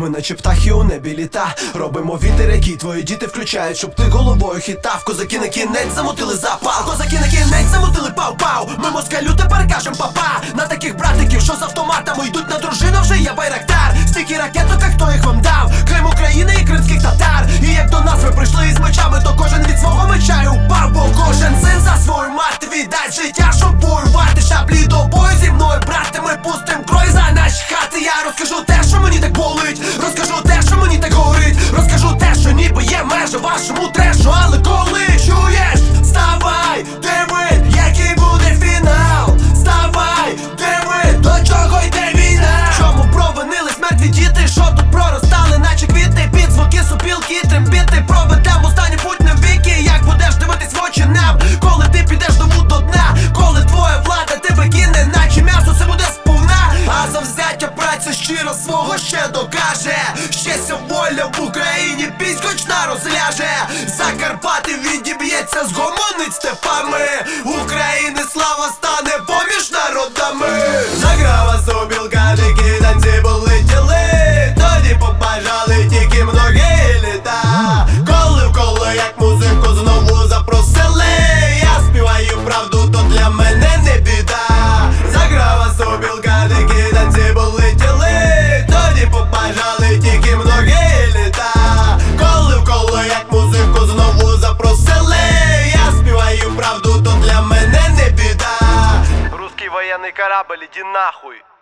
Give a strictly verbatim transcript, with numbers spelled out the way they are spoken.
Ми наче птахи у небі літа, робимо вітер, який твої діти включають, щоб ти головою хитав. Козаки на кінець замутили запал, козаки на кінець замутили пау-пау. Ми москалю тепер кажем папа. На таких братиків, що з автоматами йдуть на дружину, вже є байрактар. Стільки ракеток, а хто їх вам дав? Крим України і кримських татар. І як до нас ви прийшли із мечами, то кожен від свого меча й упав. Бо кожен син за свою мати віддасть життя, щоб воювати. Шаблі до бою зі мною, брате, ми пустим крой за наші хати. Я розкажу те, що мені так болить, розкажу те, що мені так горить, розкажу те, що ніби є межа вашому трешу. Але коли чуєш, вставай, диви, який буде фінал. Вставай, диви, до чого йде війна. Чому провинились мертві діти, що тут проростали, наче квіти, під звуки сопілки, трембіти. Проведемо останній путь на віки. Як будеш дивитись в очі нам, коли ти підеш тому до дна, коли твоя влада тебе кине, наче м'ясо це буде сповна. А завзяття праця щиро свого ще докаже. Щастя, воля в Україні, піснь хоч на розляже. Закарпати відіб'ється, згомонить степами. України слава стане поміж народами. Заграва сопілка, дикі танці полетіли, тоді побажали тільки многі літа. Коли в коло, як музику знову запросили, я співаю правду, то для мене не біда. Заграва сопілка, дикі танці полетіли, тоді побажали тільки многі літа. Коли в коло, як музику знову запросили, я співаю правду, то для мене не біда. Русский военный корабль, иди нахуй.